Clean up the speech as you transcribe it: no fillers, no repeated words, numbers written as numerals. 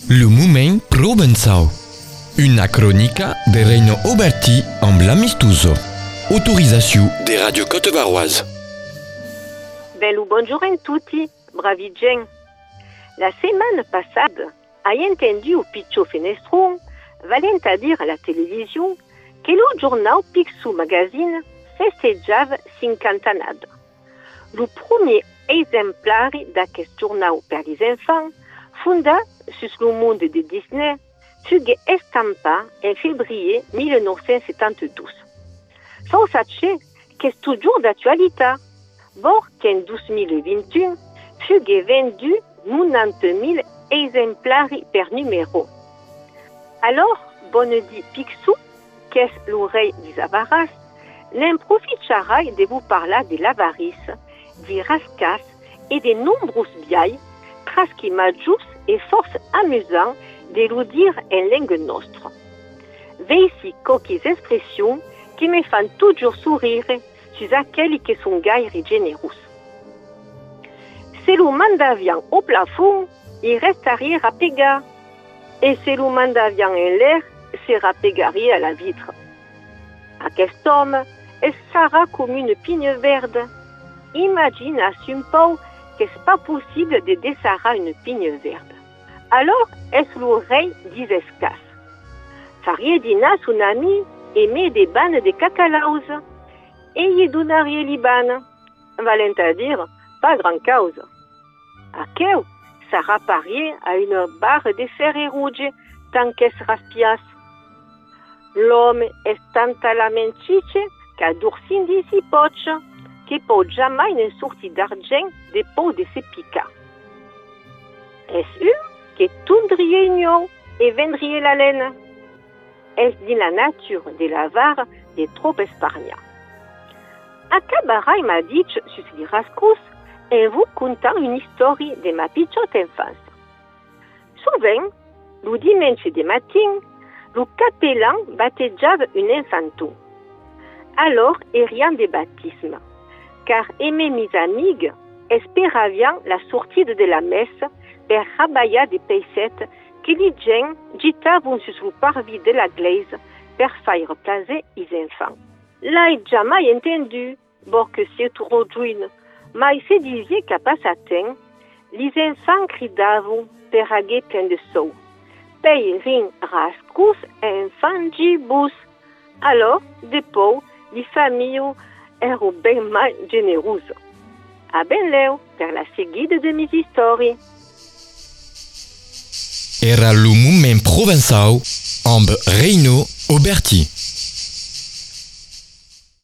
Le Moment Provençal. Una cronica de Reino Oberti amb l'Amistuso. Autorisation des radios Côte-Varoise. Bello buongiorno a tutti, bravi gens. La semaine passée, hai entendu au piccio fenestron, valent a dire à la télévision, que le journal Picsou Magazine festeggiava 50 anni. Le premier exemplaire d'aquest journal per les enfants, fondat sur le monde de Disney, fut estampé en février 1972. Sans sachez qu'est toujours d'actualité, bord qu'en 2021 fut vendu 90 000 exemplaires per numéro. Alors, bonne dit Picsou, qu'est l'oreille des avaras, n'en profitera de vous parler de l'avarice, des rascas et des nombreuses biais, traschi majus et force amusant de le dire en langue nostre. Voici quelques expressions qui me font toujours sourire sur aquelles qui sont gaires et généreuses. Si le mandavian au plafond, il resterait à pégar. Et si le mandavian en l'air, sera pégaré à la vitre. Aquest homme, il sera comme une pigne verte. Imagine un peu que ce n'est pas possible de desserrer une pigne verte. Alors, est-ce l'oreille d'Isescas? Fariedina, son ami, aimait des bannes de cacalaus. Et il donnerait les bannes. Valent à dire, pas grand cause. À quel sera parié à une barre de fer rouge tant qu'elle se raspiasse. L'homme est tant à la mentice qu'à d'oursindi si poche, qui peut jamais ne sortir d'argent des pots de ses pica. Est-ce une qui tondriez une et vendriez la laine? Est-ce dit la nature de l'avare des trop épargnants? Acabarai m'a dit sur ces rascous et vous contant une histoire de ma petite enfance. Souvent, le dimanche de matin, le capellan baptisava un enfanto. Alors, il rien de baptisme, car aimer mes amis espéraient la sortie de la messe per rabailler des peisettes que les gens jetaient sur le parvis de la glaise per faire placer les enfants. Là, il jamais entendu, bon que c'est trop juin, mais il se disait qu'à passatemps, les enfants criaient per haguer plein de sous. Peirin rascus enfants gibus. Alors, depuis, les familles erano ben mal généreuses. A ben leu per la seguida de mes histoires. Era le Moment Provençal amb Reino Oberti.